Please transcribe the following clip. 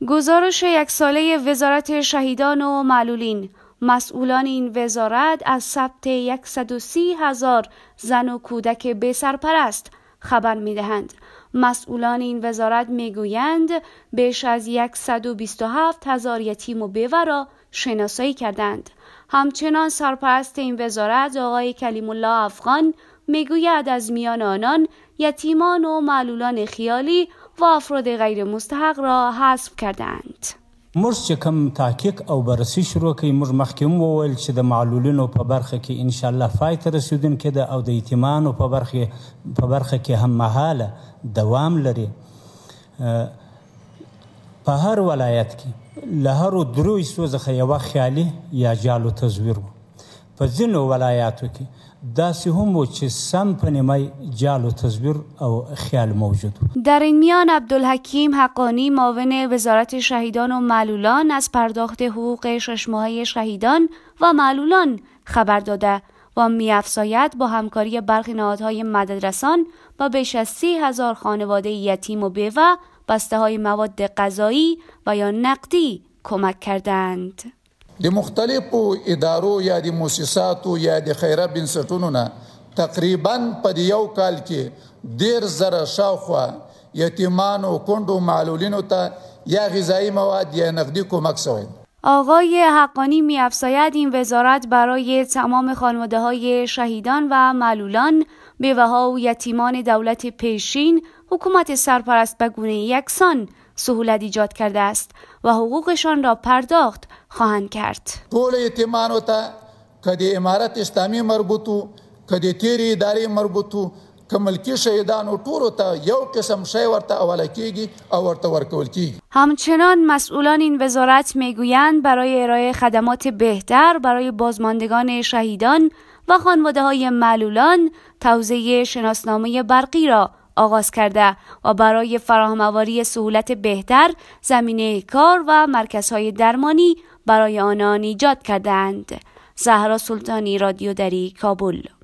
گزارش یک ساله وزارت شهیدان و معلولین. مسئولان این وزارت از ثبت 130,000 زن و کودک بی سرپرست خبر می‌دهند. مسئولان این وزارت میگویند بیش از 127,000 یتیم و بیوه را شناسایی کردند. همچنان سرپرست این وزارت آقای کلیم الله افغان میگوید از میان آنان یتیمان و معلولان خیالی و افراد غیر مستحق را حذف کردند. موږ چې کوم تحقیق او بررسي شروع کړي، موږ مخکې هم وویل چې د معلولینو په برخه کې انشاءالله پای ته رسیدونکې ده او د یتیمانو په برخه کې هم مهاله دوام لري. په هر ولایت کې له هرو دریو حصو څخه یوه خیالي یا جعل تصویر و. په ځینو ولایاتو کې داسې هم و چې سم په نیمه جعل و تصویر او خیال موجود بود. در این میان عبدالحکیم حقانی معاون وزارت شهیدان و معلولان از پرداخت حقوق 6 ماهه شهیدان و معلولان خبر داده و می‌افزاید با همکاری برخی نهادهای مددرسان با بیش از 30,000 خانواده یتیم و بیوه بسته‌های مواد غذایی و یا نقدی کمک کردند. د مختلفو ادارو یا د مؤسساتو یا د خیره بنسټونو نه تقریبا په یو کال کې 10,000 شاوخوا یتیمانو کونډو معلولینو ته یا غذایی مواد یا نقدی کمک شوی. آقای حقانی می‌افزاید این وزارت برای تمام خانواده‌های شهیدان و معلولان، بیوه‌ها و یتیمان دولت پیشین حکومت سرپرست به گونه یکسان سهولت ایجاد کرده است و حقوقشان را پرداخت خواهند کرد. ټول یتیمانو ته که د امارت اسلامي مربوطو که د تیرې ادارې مربوطو که ملکي شهیدانو ټولو ته یو قسم شی ورته حواله کیږي او ورته ورکول کیږي. همچنان مسئولان این وزارت میگویند برای ارائه خدمات بهتر برای بازماندگان شهیدان و خانواده‌های معلولان توزیع شناسنامه برقی را آغاز کرده و برای فراهم‌آوری سهولت بهتر زمینه کار و مرکزهای درمانی برای آنان ایجاد کردند. زهرا سلطانی، رادیو دری، کابل.